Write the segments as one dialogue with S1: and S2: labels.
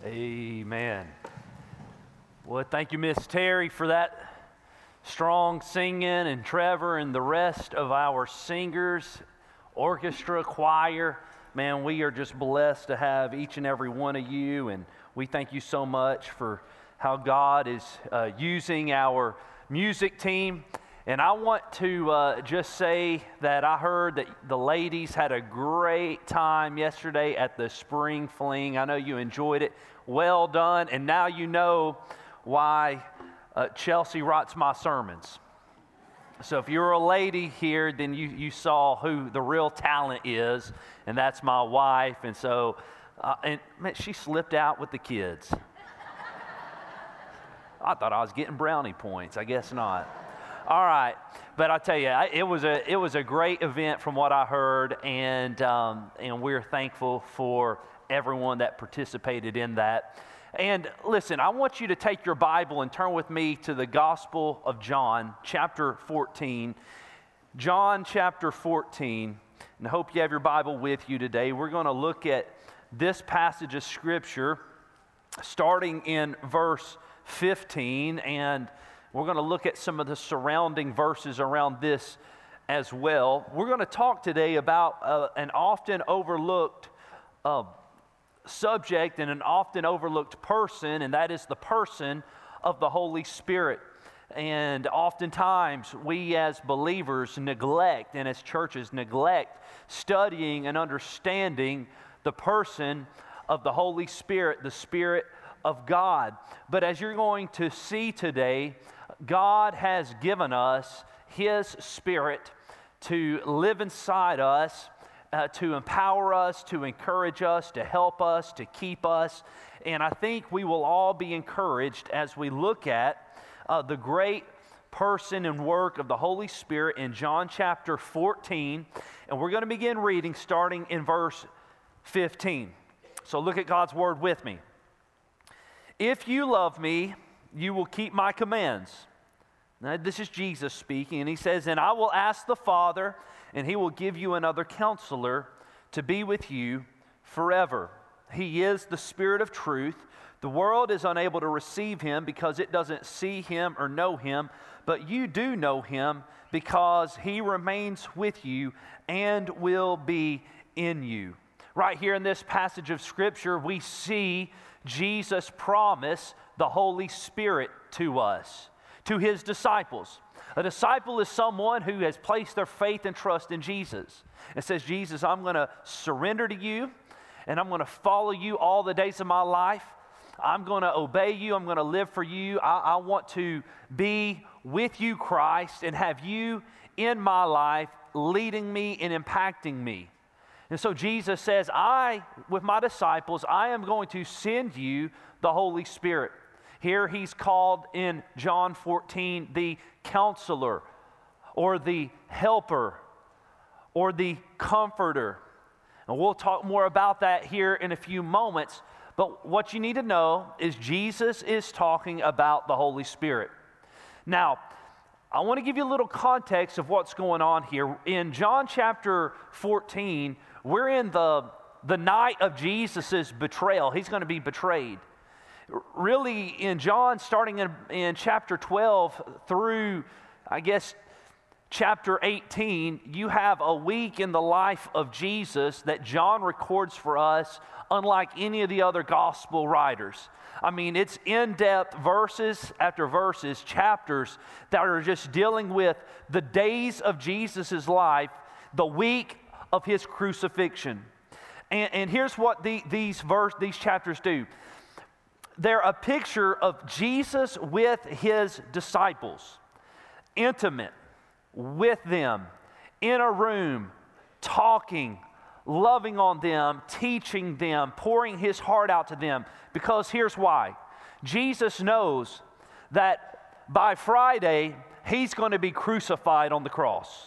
S1: Amen. Well, thank you, Miss Terry, for that strong singing, and Trevor and the rest of our singers, orchestra, choir. Man, we are just blessed to have each and every one of you, and we thank you so much for how God is using our music team. And I want to just say that I heard that the ladies had a great time yesterday at the Spring Fling. I know you enjoyed it. Well done. And now you know why Chelsea writes my sermons. So if you're a lady here, then you saw who the real talent is, and that's my wife. And so, and man, she slipped out with the kids. I thought I was getting brownie points. I guess not. All right, but I tell you, it was a great event from what I heard, and we're thankful for everyone that participated in that. And listen, I want you to take your Bible and turn with me to the Gospel of John, chapter 14. John chapter 14, and I hope you have your Bible with you today. We're going to look at this passage of Scripture starting in verse 15, and we're going to look at some of the surrounding verses around this as well. We're going to talk today about an often overlooked subject and an often overlooked person, and that is the person of the Holy Spirit. And oftentimes we as believers neglect, and as churches neglect, studying and understanding the person of the Holy Spirit, the Spirit of God. But as you're going to see today, God has given us His Spirit to live inside us, to empower us, to encourage us, to help us, to keep us. And I think we will all be encouraged as we look at the great person and work of the Holy Spirit in John chapter 14. And we're going to begin reading starting in verse 15. So look at God's Word with me. If you love me, you will keep my commands. Now, this is Jesus speaking, and He says, and I will ask the Father, and He will give you another counselor to be with you forever. He is the Spirit of truth. The world is unable to receive Him because it doesn't see Him or know Him, but you do know Him because He remains with you and will be in you. Right here in this passage of Scripture, we see Jesus promise the Holy Spirit to us, to His disciples. A disciple is someone who has placed their faith and trust in Jesus and says, Jesus, I'm going to surrender to you, and I'm going to follow you all the days of my life. I'm going to obey you. I'm going to live for you. I want to be with you, Christ, and have you in my life leading me and impacting me. And so Jesus says, with my disciples, I am going to send you the Holy Spirit. Here He's called in John 14 the counselor, or the helper, or the comforter. And we'll talk more about that here in a few moments. But what you need to know is Jesus is talking about the Holy Spirit. Now, I want to give you a little context of what's going on here. In John chapter 14, we're in the night of Jesus' betrayal. He's going to be betrayed. Really, in John, starting in chapter 12 through, I guess, chapter 18, you have a week in the life of Jesus that John records for us, unlike any of the other gospel writers. I mean, it's in-depth verses after verses, chapters that are just dealing with the days of Jesus' life, the week of His crucifixion. And here's what these chapters do. They're a picture of Jesus with His disciples, intimate with them, in a room, talking, loving on them, teaching them, pouring His heart out to them. Because here's why. Jesus knows that by Friday, He's going to be crucified on the cross.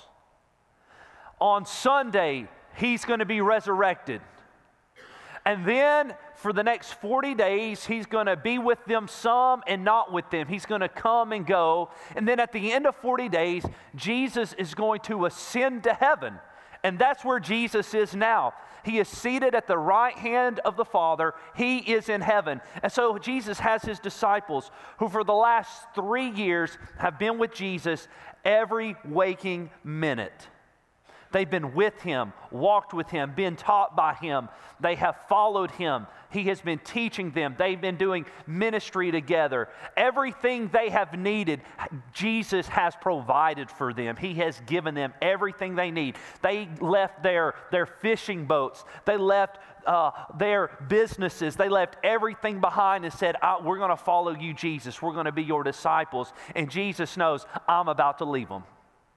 S1: On Sunday, He's going to be resurrected. And then for the next 40 days, He's going to be with them some and not with them. He's going to come and go. And then at the end of 40 days, Jesus is going to ascend to heaven. And that's where Jesus is now. He is seated at the right hand of the Father. He is in heaven. And so Jesus has his disciples who for the last 3 years have been with Jesus every waking minute. They've been with him, walked with him, been taught by him. They have followed him. He has been teaching them. They've been doing ministry together. Everything they have needed, Jesus has provided for them. He has given them everything they need. They left their fishing boats. They left their businesses. They left everything behind and said, we're going to follow you, Jesus. We're going to be your disciples. And Jesus knows, I'm about to leave them.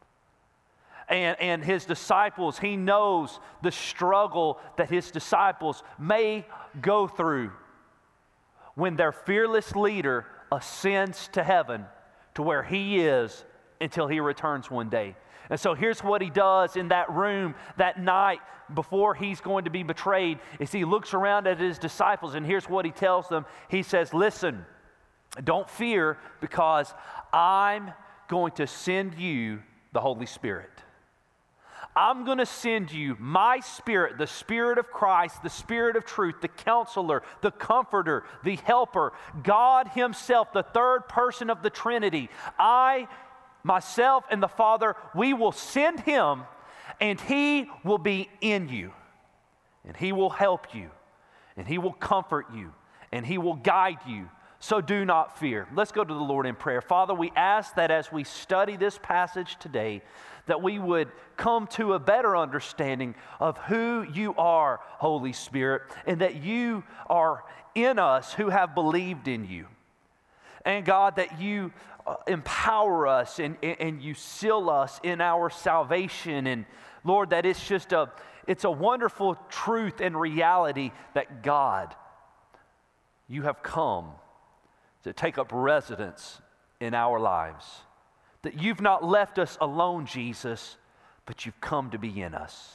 S1: And his disciples, he knows the struggle that his disciples may go through when their fearless leader ascends to heaven to where he is until he returns one day. And so here's what he does in that room that night before he's going to be betrayed is he looks around at his disciples and here's what he tells them. He says, listen, don't fear because I'm going to send you the Holy Spirit. I'm going to send you my Spirit, the Spirit of Christ, the Spirit of truth, the Counselor, the Comforter, the Helper, God himself, the third person of the Trinity. I, myself, and the Father, we will send him, and he will be in you, and he will help you, and he will comfort you, and he will guide you. So do not fear. Let's go to the Lord in prayer. Father, we ask that as we study this passage today, that we would come to a better understanding of who you are, Holy Spirit, and that you are in us who have believed in you. And God, that you empower us and you seal us in our salvation. And Lord, that it's a wonderful truth and reality that God, you have come to take up residence in our lives. That you've not left us alone, Jesus, but you've come to be in us.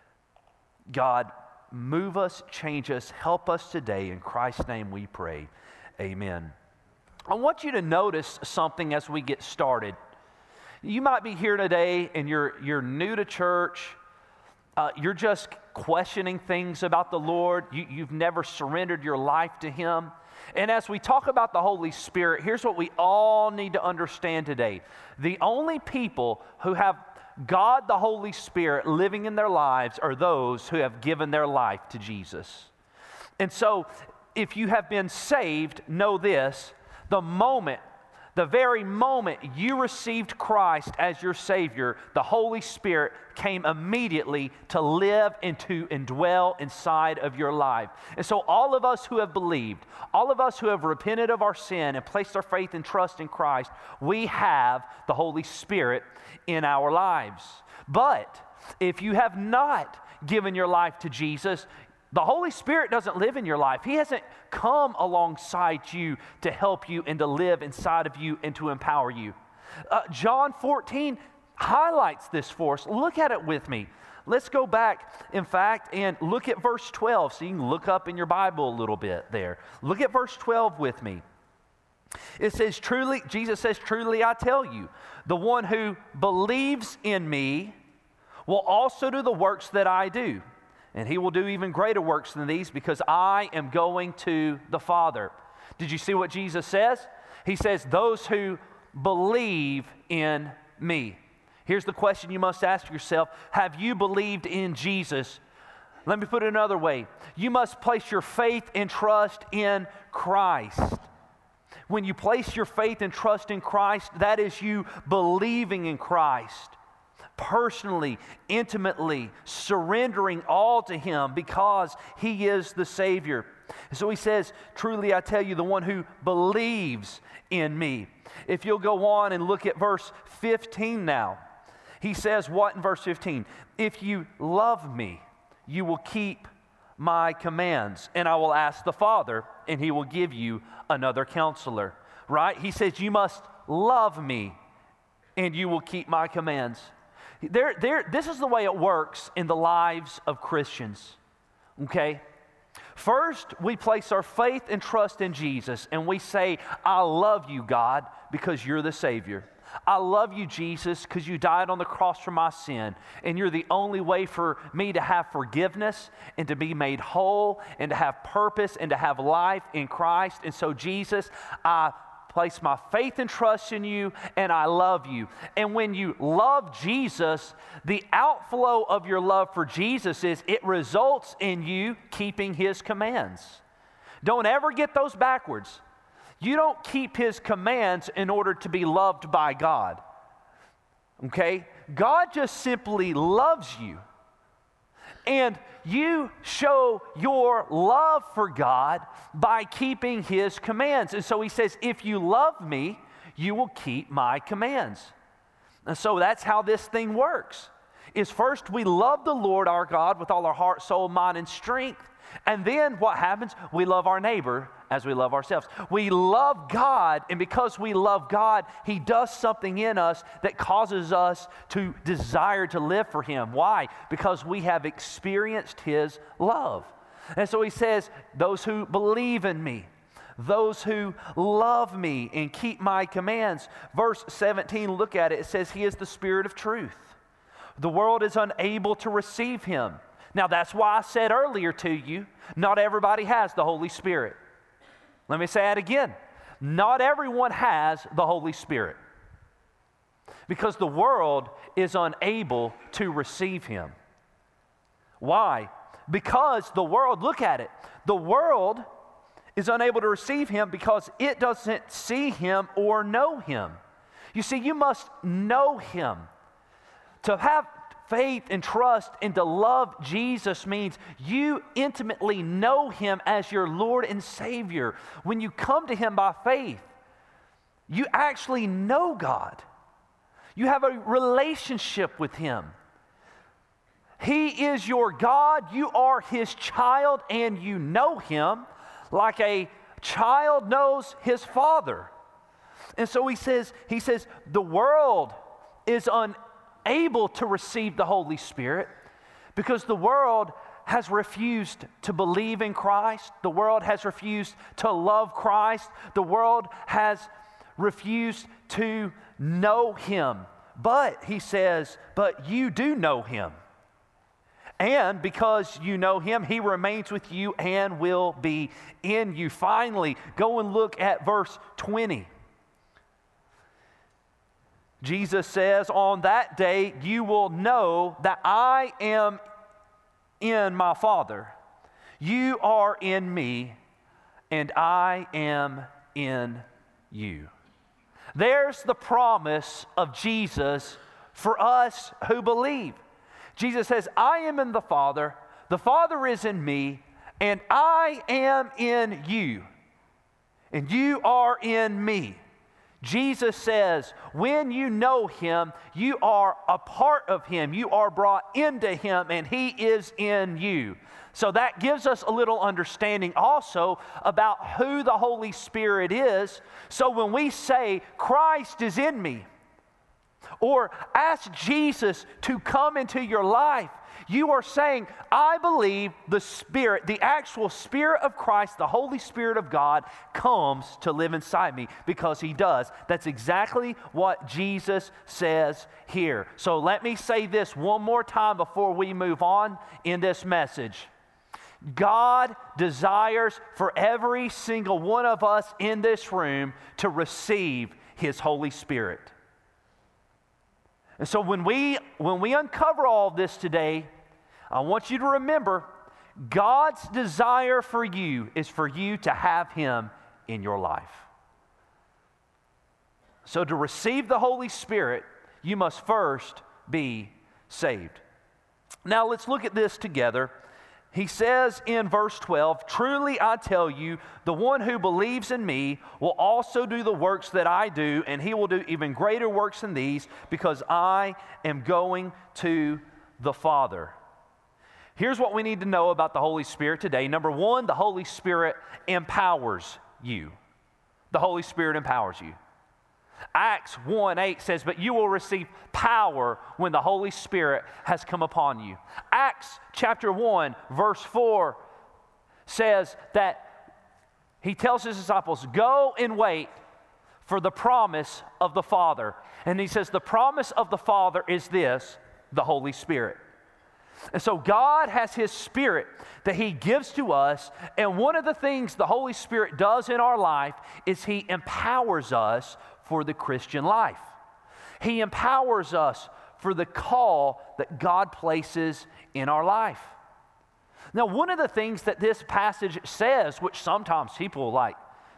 S1: God, move us, change us, help us today. In Christ's name we pray. Amen. I want you to notice something as we get started. You might be here today and you're new to church. You're just questioning things about the Lord. You've never surrendered your life to him. And as we talk about the Holy Spirit, here's what we all need to understand today. The only people who have God the Holy Spirit living in their lives are those who have given their life to Jesus. And so, if you have been saved, know this, the very moment you received Christ as your Savior, the Holy Spirit came immediately to live and to indwell inside of your life. And so all of us who have believed, all of us who have repented of our sin and placed our faith and trust in Christ, we have the Holy Spirit in our lives. But if you have not given your life to Jesus, the Holy Spirit doesn't live in your life. He hasn't come alongside you to help you and to live inside of you and to empower you. John 14 highlights this for us. Look at it with me. Let's go back, in fact, and look at verse 12. So you can look up in your Bible a little bit there. Look at verse 12 with me. It says, "Truly," Jesus says, "Truly I tell you, the one who believes in me will also do the works that I do. And he will do even greater works than these because I am going to the Father." Did you see what Jesus says? He says, those who believe in me. Here's the question you must ask yourself. Have you believed in Jesus? Let me put it another way. You must place your faith and trust in Christ. When you place your faith and trust in Christ, that is you believing in Christ. Personally, intimately, surrendering all to him because he is the Savior. So he says, "Truly I tell you, the one who believes in me." If you'll go on and look at verse 15 now. He says what in verse 15? "If you love me, you will keep my commands, and I will ask the Father, and he will give you another counselor." Right? He says, you must love me, and you will keep my commands. This is the way it works in the lives of Christians, okay? First, we place our faith and trust in Jesus, and we say, "I love you, God, because you're the Savior. I love you, Jesus, because you died on the cross for my sin, and you're the only way for me to have forgiveness and to be made whole and to have purpose and to have life in Christ. And so, Jesus, I place my faith and trust in you, and I love you. And when you love Jesus, the outflow of your love for Jesus is it results in you keeping his commands. Don't ever get those backwards. You don't keep his commands in order to be loved by God. Okay? God just simply loves you. And you show your love for God by keeping his commands. And so he says, if you love me, you will keep my commands. And so that's how this thing works. Is first we love the Lord our God with all our heart, soul, mind, and strength. And then what happens? We love our neighbor as we love ourselves. We love God, and because we love God, he does something in us that causes us to desire to live for him. Why? Because we have experienced his love. And so he says, those who believe in me, those who love me and keep my commands. Verse 17, look at it. It says, he is the Spirit of truth. The world is unable to receive him. Now, that's why I said earlier to you, not everybody has the Holy Spirit. Let me say that again. Not everyone has the Holy Spirit. Because the world is unable to receive him. Why? Because the world, look at it, the world is unable to receive him because it doesn't see him or know him. You see, you must know him. To have faith and trust and to love Jesus means you intimately know him as your Lord and Savior. When you come to him by faith, you actually know God. You have a relationship with him. He is your God, you are his child, and you know him like a child knows his father. And so he says, the world is unable to receive the Holy Spirit because the world has refused to believe in Christ. The world has refused to love Christ. The world has refused to know him. But, he says, but you do know him. And because you know him, he remains with you and will be in you. Finally, go and look at verse 20. Jesus says, on that day you will know that I am in my Father. You are in me, and I am in you. There's the promise of Jesus for us who believe. Jesus says, I am in the Father is in me, and I am in you, and you are in me. Jesus says, when you know him, you are a part of him. You are brought into him, and he is in you. So that gives us a little understanding also about who the Holy Spirit is. So when we say, Christ is in me, or ask Jesus to come into your life, you are saying, I believe the Spirit, the actual Spirit of Christ, the Holy Spirit of God, comes to live inside me, because he does. That's exactly what Jesus says here. So let me say this one more time before we move on in this message. God desires for every single one of us in this room to receive his Holy Spirit. And so when we uncover all of this today, I want you to remember God's desire for you is for you to have him in your life. So to receive the Holy Spirit, you must first be saved. Now let's look at this together. He says in verse 12, truly I tell you, the one who believes in me will also do the works that I do, and he will do even greater works than these, because I am going to the Father. Here's what we need to know about the Holy Spirit today. Number one, the Holy Spirit empowers you. The Holy Spirit empowers you. Acts 1:8 says, but you will receive power when the Holy Spirit has come upon you. Acts chapter 1, verse 4 says that he tells his disciples, go and wait for the promise of the Father. And he says the promise of the Father is this, the Holy Spirit. And so God has His Spirit that He gives to us, and one of the things the Holy Spirit does in our life is He empowers us for the Christian life. He empowers us for the call that God places in our life. Now, one of the things that this passage says, which sometimes people like,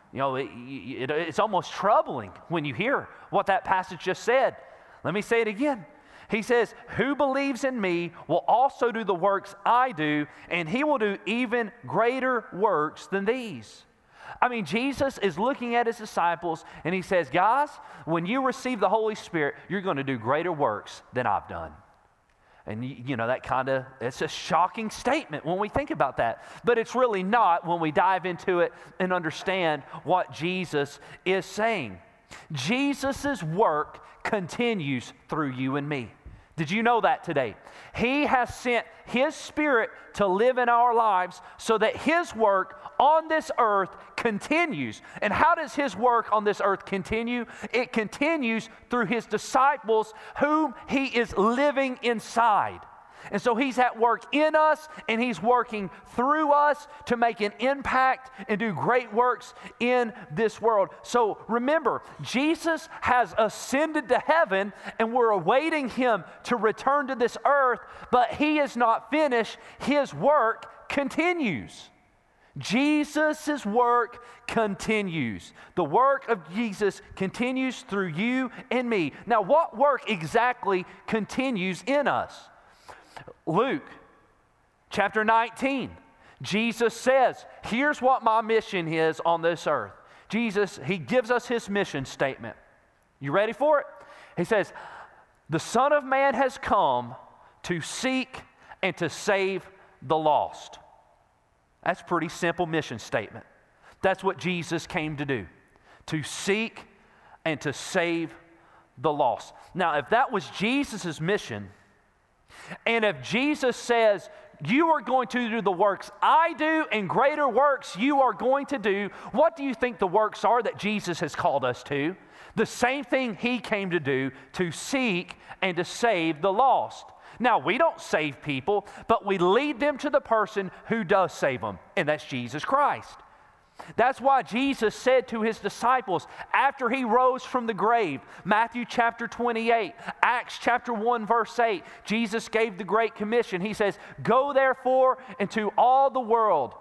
S1: it's almost troubling when you hear what that passage just said. Let me say it again. He says, who believes in me will also do the works I do, and he will do even greater works than these. I mean, Jesus is looking at His disciples, and He says, guys, when you receive the Holy Spirit, you're going to do greater works than I've done. And that it's a shocking statement when we think about that. But it's really not when we dive into it and understand what Jesus is saying. Jesus' work continues through you and me. Did you know that today? He has sent His Spirit to live in our lives so that His work on this earth continues. And how does His work on this earth continue? It continues through His disciples whom He is living inside. And so He's at work in us, and He's working through us to make an impact and do great works in this world. So remember, Jesus has ascended to heaven, and we're awaiting Him to return to this earth, but He is not finished. His work continues. Jesus' work continues. The work of Jesus continues through you and me. Now, what work exactly continues in us? Luke chapter 19, Jesus says, here's what my mission is on this earth. Jesus, He gives us His mission statement. You ready for it? He says, the Son of Man has come to seek and to save the lost. That's a pretty simple mission statement. That's what Jesus came to do, to seek and to save the lost. Now, if that was Jesus' mission, and if Jesus says, you are going to do the works I do and greater works you are going to do, what do you think the works are that Jesus has called us to? The same thing He came to do, to seek and to save the lost. Now, we don't save people, but we lead them to the person who does save them, and that's Jesus Christ. That's why Jesus said to His disciples after He rose from the grave, Matthew chapter 28, Acts chapter 1 verse 8, Jesus gave the Great Commission. He says, go therefore into all the world,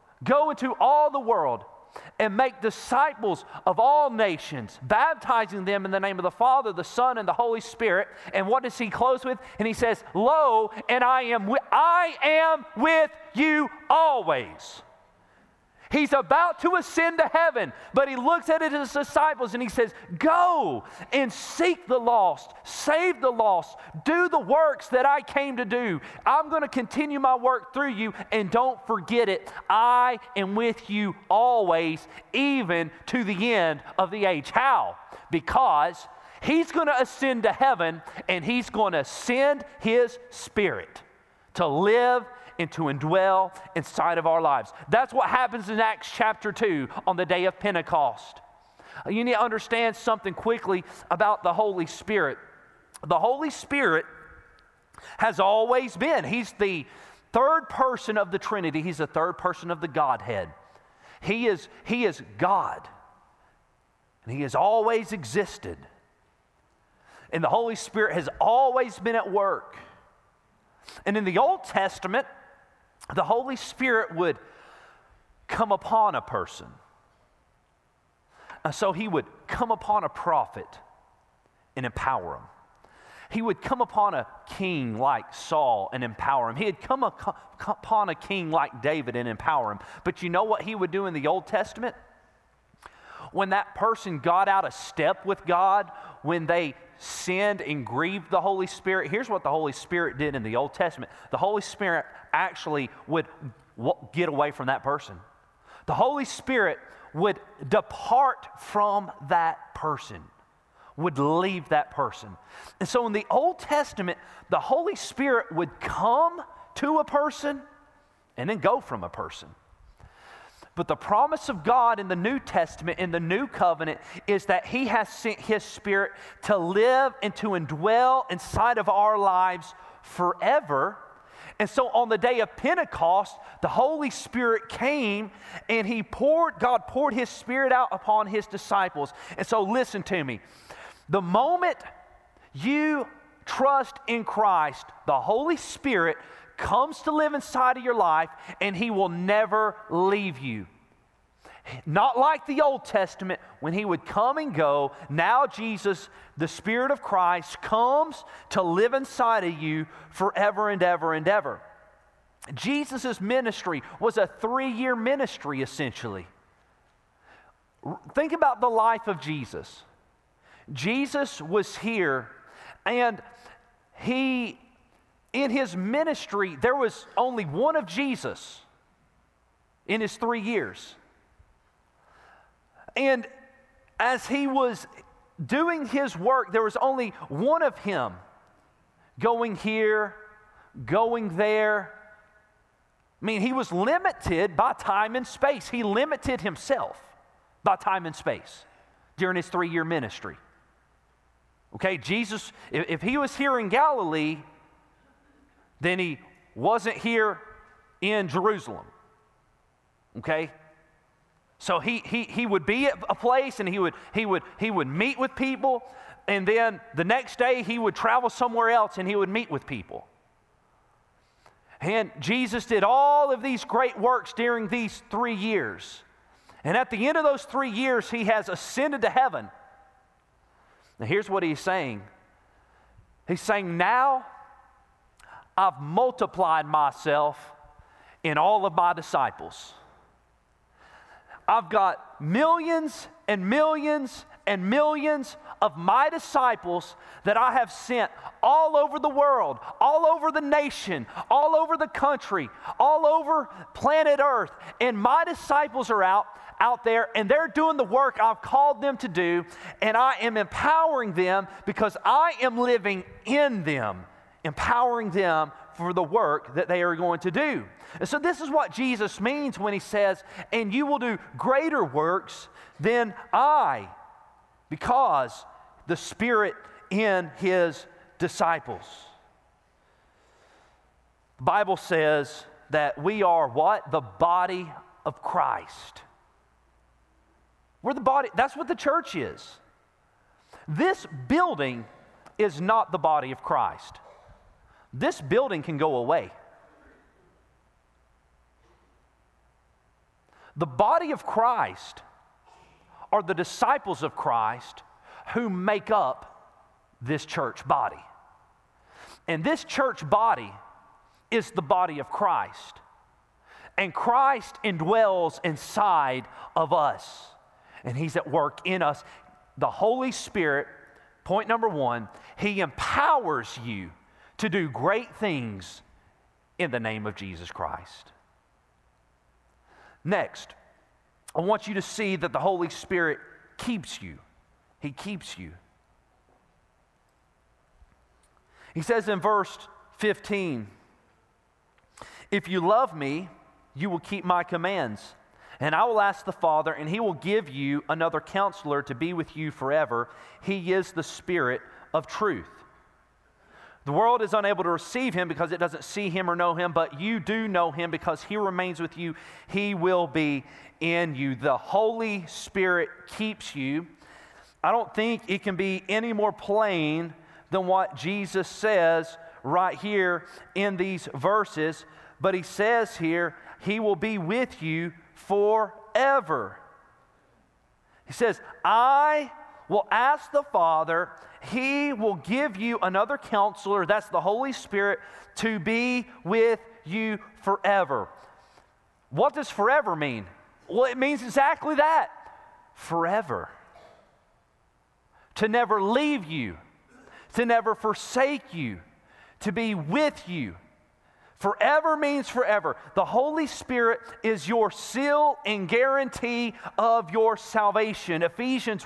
S1: and make disciples of all nations, baptizing them in the name of the Father, the Son, and the Holy Spirit. And what does He close with? And He says, lo, and I am with you always. He's about to ascend to heaven, but He looks at His disciples and He says, go and seek the lost, save the lost, do the works that I came to do. I'm going to continue my work through you, and don't forget it. I am with you always, even to the end of the age. How? Because He's going to ascend to heaven, and He's going to send His Spirit to live and to indwell inside of our lives. That's what happens in Acts chapter 2 on the day of Pentecost. You need to understand something quickly about the Holy Spirit. The Holy Spirit has always been. He's the third person of the Trinity. He's the third person of the Godhead. He is God. And He has always existed. And the Holy Spirit has always been at work. And in the Old Testament, the Holy Spirit would come upon a person. So He would come upon a prophet and empower him. He would come upon a king like Saul and empower him. He had come upon a king like David and empower him. But you know what He would do in the Old Testament? When that person got out of step with God, when they sinned and grieved the Holy Spirit, here's what the Holy Spirit did in the Old Testament. The Holy Spirit actually would get away from that person. The Holy Spirit would depart from that person, would leave that person. And so in the Old Testament, the Holy Spirit would come to a person and then go from a person. But the promise of God in the New Testament, in the New Covenant, is that He has sent His Spirit to live and to indwell inside of our lives forever. And so on the day of Pentecost, the Holy Spirit came and God poured His Spirit out upon His disciples. And so listen to me. The moment you trust in Christ, the Holy Spirit comes to live inside of your life, and He will never leave you. Not like the Old Testament when He would come and go. Now Jesus, the Spirit of Christ, comes to live inside of you forever and ever and ever. Jesus' ministry was a 3-year ministry, essentially. Think about the life of Jesus. Jesus was here, and in His ministry, there was only one of Jesus in His 3 years. And as He was doing His work, there was only one of Him going here, going there. I mean, He was limited by time and space. He limited Himself by time and space during His 3-year ministry. Okay, Jesus, if He was here in Galilee, then He wasn't here in Jerusalem. Okay? So he would be at a place, and he would meet with people, and then the next day He would travel somewhere else and He would meet with people. And Jesus did all of these great works during these 3 years. And at the end of those 3 years, He has ascended to heaven. Now here's what He's saying. He's saying, now I've multiplied Myself in all of My disciples. I've got millions and millions and millions of My disciples that I have sent all over the world, all over the nation, all over the country, all over planet Earth. And My disciples are out there, and they're doing the work I've called them to do, and I am empowering them because I am living in them, empowering them for the work that they are going to do. And so this is what Jesus means when He says, and you will do greater works than I, because the Spirit in His disciples. The Bible says that we are what? The body of Christ. We're the body. That's what the church is. This building is not the body of Christ. This building can go away. The body of Christ are the disciples of Christ who make up this church body. And this church body is the body of Christ. And Christ indwells inside of us. And He's at work in us. The Holy Spirit, point number 1, He empowers you to do great things in the name of Jesus Christ. Next, I want you to see that the Holy Spirit keeps you. He keeps you. He says in verse 15, if you love Me, you will keep My commands. And I will ask the Father, and He will give you another counselor to be with you forever. He is the Spirit of truth. The world is unable to receive Him because it doesn't see Him or know Him, but you do know Him because He remains with you. He will be in you. The Holy Spirit keeps you. I don't think it can be any more plain than what Jesus says right here in these verses. But He says here, He will be with you forever. He says, I will ask the Father, He will give you another counselor, that's the Holy Spirit, to be with you forever. What does forever mean? Well, it means exactly that. Forever. To never leave you, to never forsake you, to be with you. Forever means forever. The Holy Spirit is your seal and guarantee of your salvation. Ephesians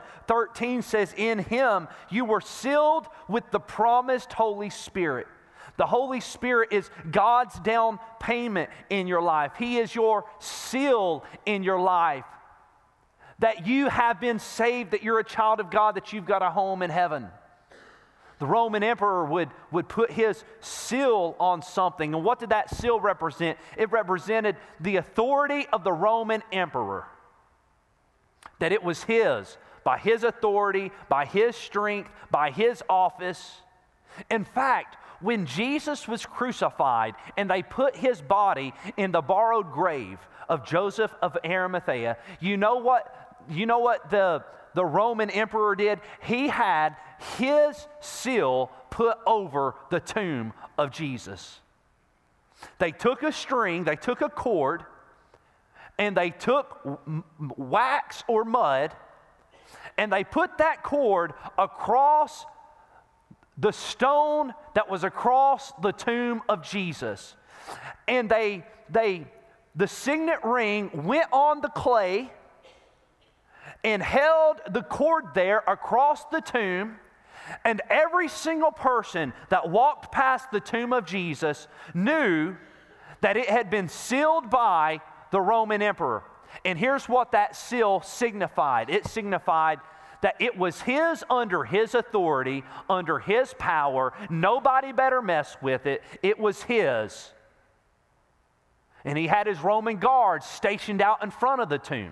S1: 1:13 says, in Him you were sealed with the promised Holy Spirit. The Holy Spirit is God's down payment in your life. He is your seal in your life. That you have been saved, that you're a child of God, that you've got a home in heaven. The Roman emperor would put his seal on something. And what did that seal represent? It represented the authority of the Roman emperor. That it was his, by his authority, by his strength, by his office. In fact, when Jesus was crucified and they put his body in the borrowed grave of Joseph of Arimathea, you know what the Roman emperor did? He had his seal put over the tomb of Jesus. They took a string, they took a cord, and they took wax or mud, and they put that cord across the stone that was across the tomb of Jesus. And the signet ring went on the clay and held the cord there across the tomb, and every single person that walked past the tomb of Jesus knew that it had been sealed by the Roman emperor. And here's what that seal signified. It signified that it was his, under his authority, under his power. Nobody better mess with it. It was his. And he had his Roman guards stationed out in front of the tomb.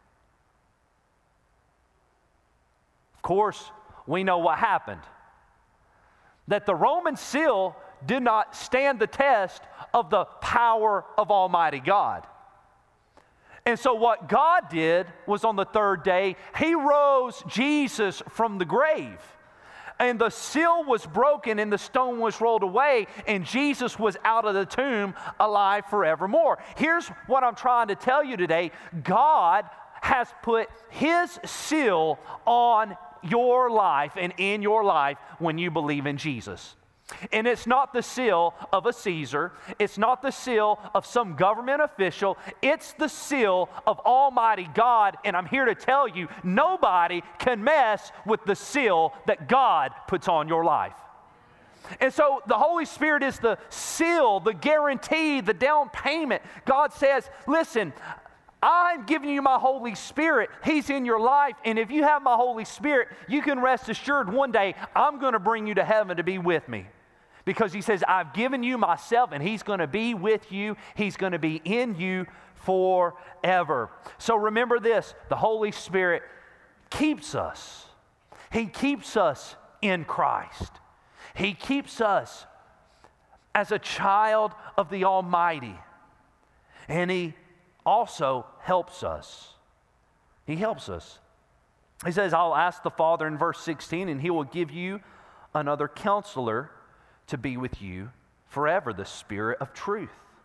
S1: Of course, we know what happened. That the Roman seal did not stand the test of the power of Almighty God. And so what God did was, on the third day, he rose Jesus from the grave. And the seal was broken and the stone was rolled away, and Jesus was out of the tomb alive forevermore. Here's what I'm trying to tell you today. God has put his seal on your life and in your life when you believe in Jesus. And it's not the seal of a Caesar. It's not the seal of some government official. It's the seal of Almighty God. And I'm here to tell you, nobody can mess with the seal that God puts on your life. And so the Holy Spirit is the seal, the guarantee, the down payment. God says, listen, I'm giving you my Holy Spirit. He's in your life. And if you have my Holy Spirit, you can rest assured one day I'm going to bring you to heaven to be with me. Because he says, I've given you myself, and he's going to be with you. He's going to be in you forever. So remember this, the Holy Spirit keeps us. He keeps us in Christ. He keeps us as a child of the Almighty. And he also helps us. He helps us. He says, I'll ask the Father in verse 16, and he will give you another counselor to be with you forever, the Spirit of truth.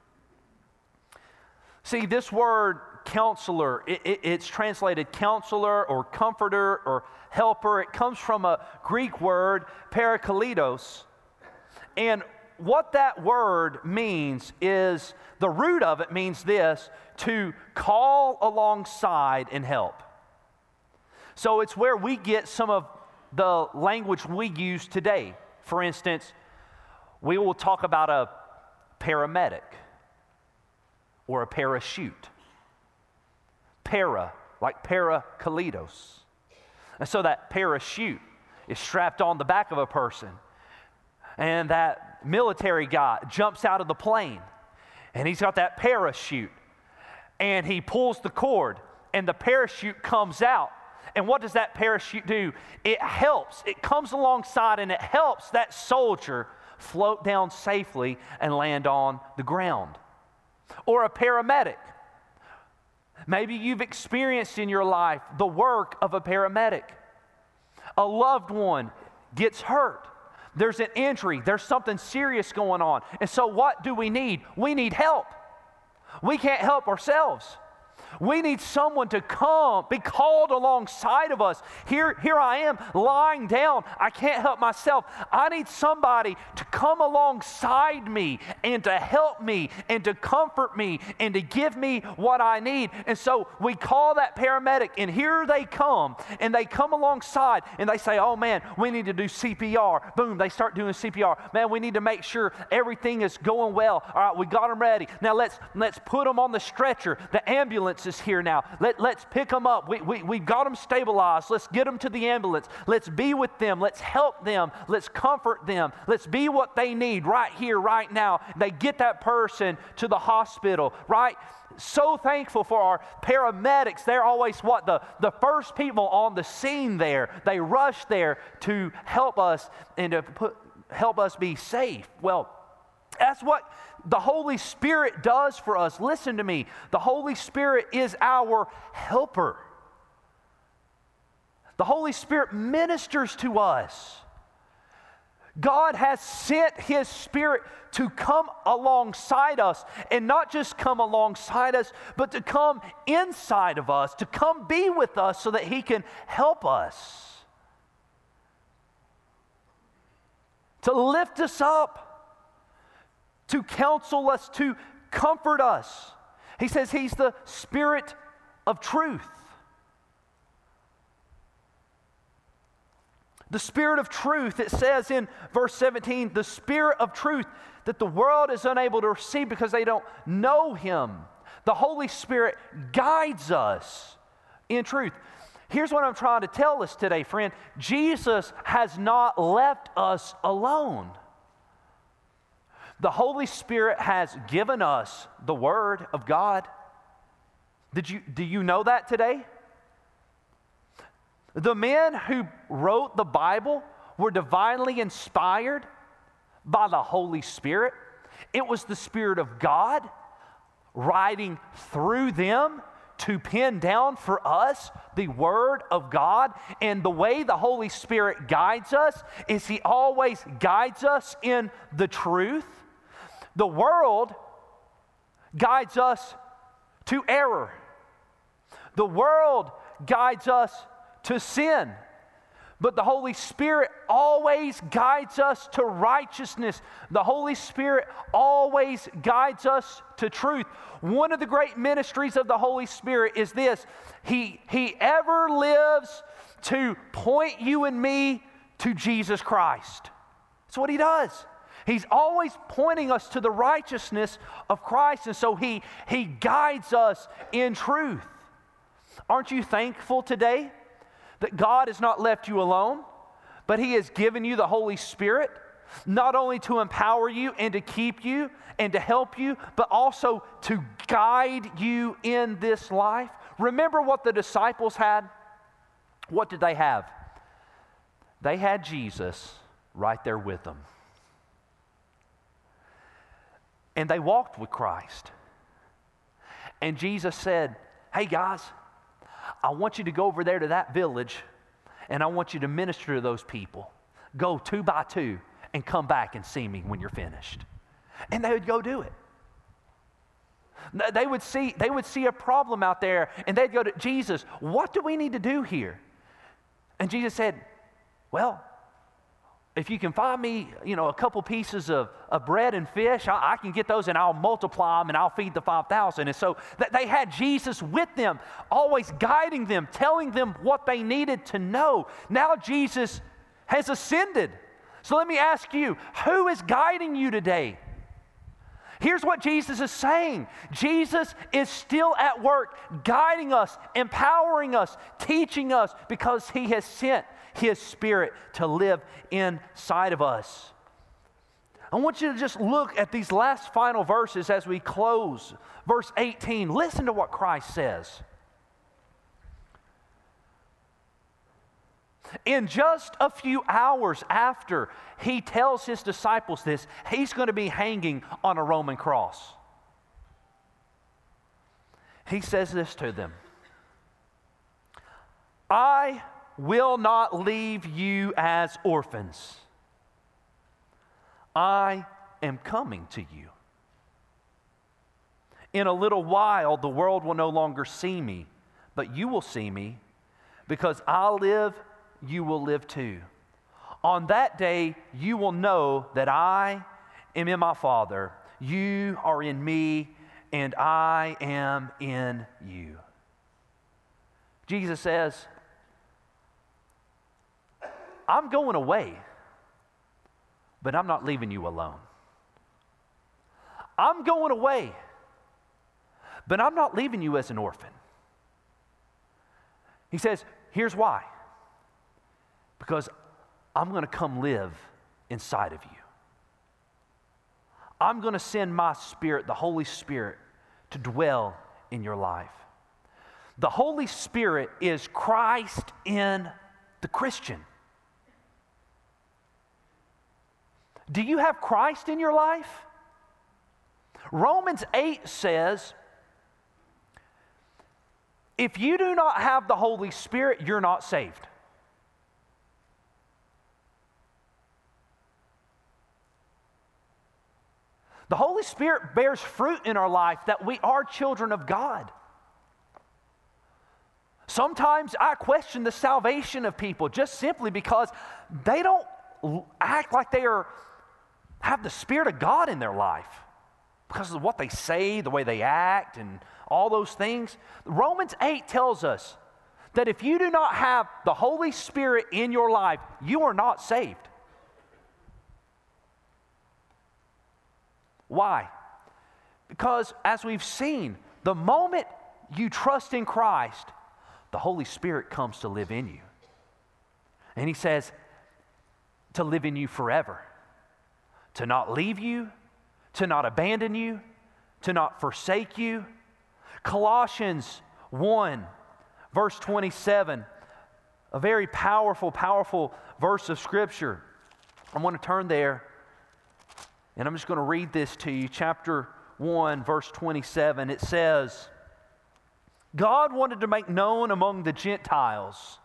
S1: See, this word counselor, it's translated counselor or comforter or helper. It comes from a Greek word, parakletos. And what that word means is, the root of it means this, to call alongside and help. So it's where we get some of the language we use today. For instance, we will talk about a paramedic or a parachute. Para, like parakletos. And so that parachute is strapped on the back of a person. And that military guy jumps out of the plane. And he's got that parachute. And he pulls the cord. And the parachute comes out. And what does that parachute do? It helps. It comes alongside and it helps that soldier float down safely and land on the ground. Or a paramedic. Maybe you've experienced in your life the work of a paramedic. A loved one gets hurt. There's an injury. There's something serious going on. And so what do we need? We need help. We can't help ourselves. We need someone to come, be called alongside of us. Here I am lying down. I can't help myself. I need somebody to come alongside me and to help me and to comfort me and to give me what I need. And so we call that paramedic, and here they come, and they come alongside and they say, oh man, we need to do CPR. Boom, they start doing CPR. Man, we need to make sure everything is going well. All right, we got them ready. Now let's put them on the stretcher. The ambulance is here now. Let's pick them up. We've got them stabilized. Let's get them to the ambulance. Let's be with them. Let's help them. Let's comfort them. Let's be what they need right here, right now. They get that person to the hospital, right? So thankful for our paramedics. They're always the first people on the scene there. They rush there to help us and to help us be safe. Well, that's what the Holy Spirit does for us. Listen to me. The Holy Spirit is our helper. The Holy Spirit ministers to us. God has sent His Spirit to come alongside us, and not just come alongside us, but to come inside of us, to come be with us so that He can help us, to lift us up, to counsel us, to comfort us. He says He's the Spirit of truth. The Spirit of truth, it says in verse 17, the Spirit of truth that the world is unable to receive because they don't know Him. The Holy Spirit guides us in truth. Here's what I'm trying to tell us today, friend. Jesus has not left us alone. The Holy Spirit has given us the Word of God. Do you know that today? The men who wrote the Bible were divinely inspired by the Holy Spirit. It was the Spirit of God writing through them to pen down for us the Word of God. And the way the Holy Spirit guides us is He always guides us in the truth. The world guides us to error. The world guides us to sin. But the Holy Spirit always guides us to righteousness. The Holy Spirit always guides us to truth. One of the great ministries of the Holy Spirit is this. He ever lives to point you and me to Jesus Christ. That's what He does. He's always pointing us to the righteousness of Christ, and so He guides us in truth. Aren't you thankful today that God has not left you alone, but He has given you the Holy Spirit, not only to empower you and to keep you and to help you, but also to guide you in this life? Remember what the disciples had? What did they have? They had Jesus right there with them. And they walked with Christ. And Jesus said, hey guys, I want you to go over there to that village, and I want you to minister to those people. Go 2 by 2 and come back and see me when you're finished. And they would go do it. They would see a problem out there, and they'd go to Jesus, what do we need to do here? And Jesus said, well, if you can find me, a couple pieces of bread and fish, I can get those and I'll multiply them and I'll feed the 5,000. And so they had Jesus with them, always guiding them, telling them what they needed to know. Now Jesus has ascended. So let me ask you, who is guiding you today? Here's what Jesus is saying. Jesus is still at work, guiding us, empowering us, teaching us, because He has sent His Spirit to live inside of us. I want you to just look at these last final verses as we close. Verse 18, listen to what Christ says. In just a few hours after He tells His disciples this, He's going to be hanging on a Roman cross. He says this to them. I will not leave you as orphans. I am coming to you. In a little while, the world will no longer see me, but you will see me. Because I live, you will live too. On that day, you will know that I am in my Father, you are in me, and I am in you. Jesus says, I'm going away, but I'm not leaving you alone. I'm going away, but I'm not leaving you as an orphan. He says, here's why. Because I'm going to come live inside of you. I'm going to send my Spirit, the Holy Spirit, to dwell in your life. The Holy Spirit is Christ in the Christian. Do you have Christ in your life? Romans 8 says, if you do not have the Holy Spirit, you're not saved. The Holy Spirit bears fruit in our life that we are children of God. Sometimes I question the salvation of people just simply because they don't act like they have the Spirit of God in their life because of what they say, the way they act, and all those things. Romans 8 tells us that if you do not have the Holy Spirit in your life, you are not saved. Why? Because as we've seen, the moment you trust in Christ, the Holy Spirit comes to live in you. And He says to live in you forever, to not leave you, to not abandon you, to not forsake you. Colossians 1, verse 27, a very powerful, powerful verse of Scripture. I want to turn there, and I'm just going to read this to you. Chapter 1, verse 27, it says, God wanted to make known among the Gentiles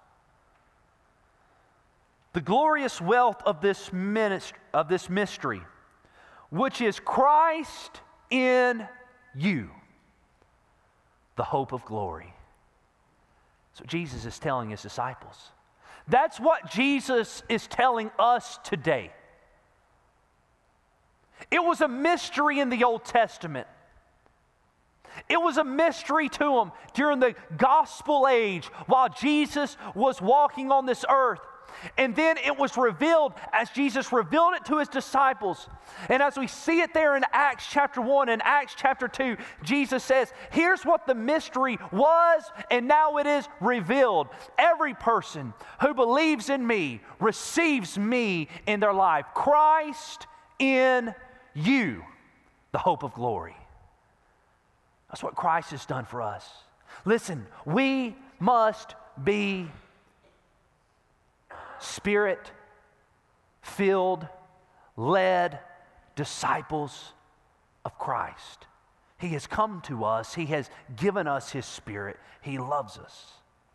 S1: the glorious wealth of this mystery, which is Christ in you, the hope of glory. So Jesus is telling His disciples. That's what Jesus is telling us today. It was a mystery in the Old Testament. It was a mystery to them during the gospel age while Jesus was walking on this earth. And then it was revealed as Jesus revealed it to His disciples. And as we see it there in Acts chapter 1 and Acts chapter 2, Jesus says, here's what the mystery was, and now it is revealed. Every person who believes in me receives me in their life. Christ in you, the hope of glory. That's what Christ has done for us. Listen, we must be Spirit-filled, led disciples of Christ. He has come to us. He has given us His Spirit. He loves us.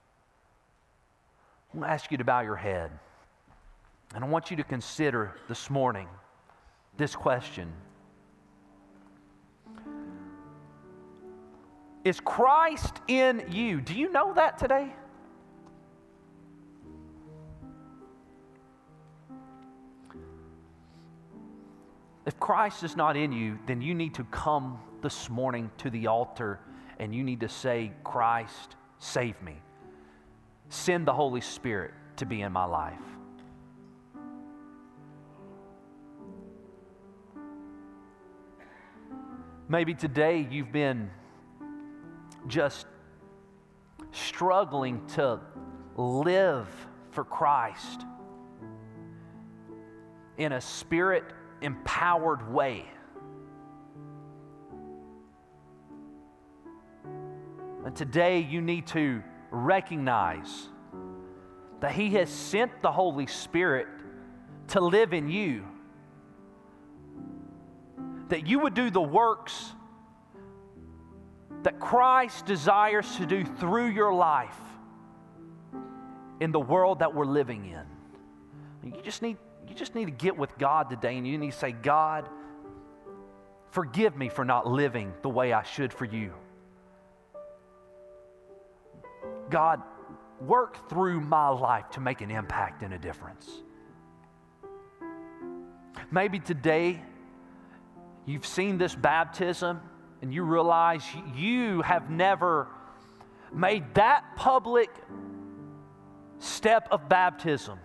S1: I'm going to ask you to bow your head. And I want you to consider this morning this question. Is Christ in you? Do you know that today? If Christ is not in you, then you need to come this morning to the altar and you need to say, Christ, save me. Send the Holy Spirit to be in my life. Maybe today you've been just struggling to live for Christ in a Spirit-empowered way. And today you need to recognize that He has sent the Holy Spirit to live in you. That you would do the works that Christ desires to do through your life in the world that we're living in. You just need to get with God today, and you need to say, God, Forgive me for not living the way I should for you. God, work through my life to make an impact and a difference. Maybe today you've seen this baptism and you realize you have never made that public step of baptism.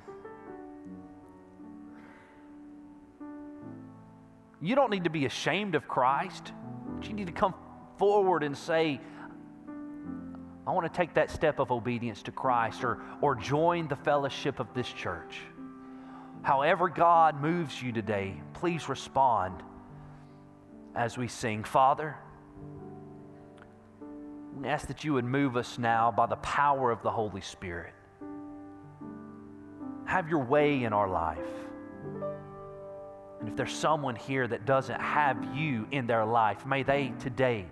S1: You don't need to be ashamed of Christ, but you need to come forward and say, I want to take that step of obedience to Christ, or join the fellowship of this church. However God moves you today, please respond as we sing. Father, we ask that you would move us now by the power of the Holy Spirit. Have your way in our life. And if there's someone here that doesn't have you in their life, may they today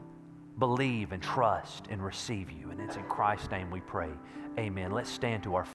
S1: believe and trust and receive you. And it's in Christ's name we pray. Amen. Let's stand to our